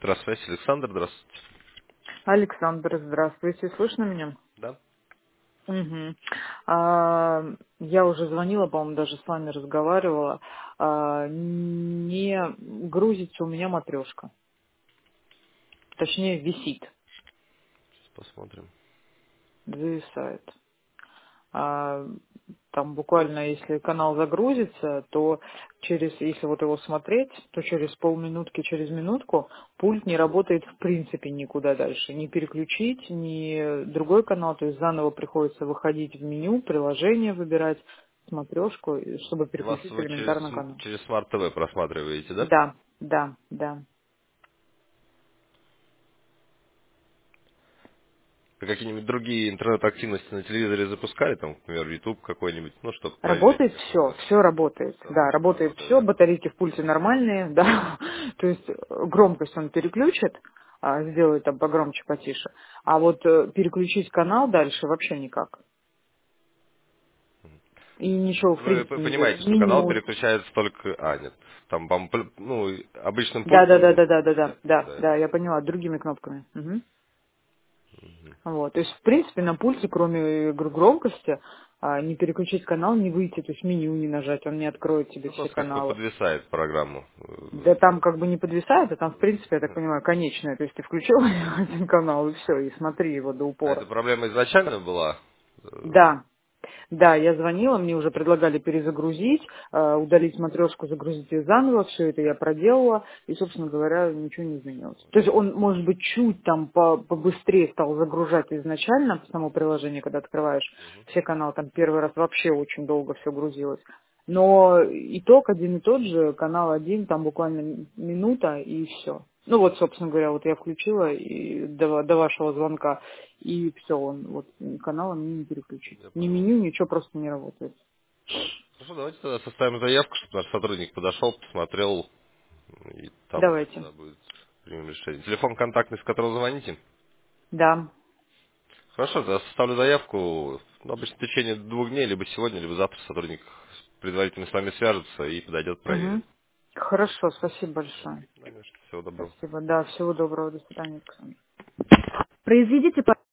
Здравствуйте, Александр, здравствуйте. Александр, здравствуйте. Слышно меня? Да? Мгм. Я уже звонила, по-моему, даже с вами разговаривала. Не грузится у меня матрешка. Точнее, висит, Сейчас посмотрим. зависает. А, Там буквально, если канал загрузится, то если вот его смотреть, то через полминутки, через минутку пульт не работает в принципе никуда дальше. Не переключить, ни другой канал, то есть заново приходится выходить в меню, приложение выбирать, смотрешку, чтобы У вас переключить вы через, элементарно канал. через Smart TV просматриваете, да? Да, да, да. Вы какие-нибудь другие интернет-активности на телевизоре запускали, там, например, YouTube какой-нибудь, ну, чтобы проверить, Работает как все, оно все работает. все, Да, все работает работает, все, да? батарейки в пульте нормальные, да. То есть громкость он переключит, сделает там погромче, потише. А вот переключить канал дальше вообще никак. И ничего, в Вы принципе, нельзя. понимаете, что канал Минимум. переключается только... А, нет, там, ну, обычным Да, да, пультом да, не да, да, да, да, переключается, да, да. да, я поняла, другими кнопками. Мгм. Вот. То есть, в принципе, на пульте, кроме громкости, не переключить канал, не выйти, то есть меню не нажать, он не откроет тебе Ну, все просто как бы каналы. подвисает программу. Да там как бы не подвисает, а там, в принципе, я так понимаю, конечная. То есть ты включил один канал и все, и смотри его до А эта упора. проблема изначально была? Да, да, я звонила, мне уже предлагали перезагрузить, удалить матрешку, загрузить ее заново, все это я проделала, и, собственно говоря, ничего не изменилось. То есть он, может быть, чуть там побыстрее стал загружать изначально, само приложение, когда открываешь все каналы, там первый раз вообще очень долго все грузилось. Но итог один и тот же, канал один, там буквально минута и все. Ну вот, собственно говоря, вот я включила и до вашего звонка, и все, он вот канал мне не переключить. Я Ни понял. меню, ничего просто не работает. Хорошо, давайте тогда составим заявку, чтобы наш сотрудник подошел, посмотрел, и там уже Давайте. тогда будет примем решение. Телефон контактный, с которого звоните. Да. Хорошо, тогда составлю заявку. Ну, обычно в течение 2 дней, либо сегодня, либо завтра сотрудник предварительно с вами свяжется и подойдет, проверит. Угу. Хорошо, спасибо большое. Конечно, всего доброго. Спасибо. Да, всего доброго. До свидания, Александр. Произведите,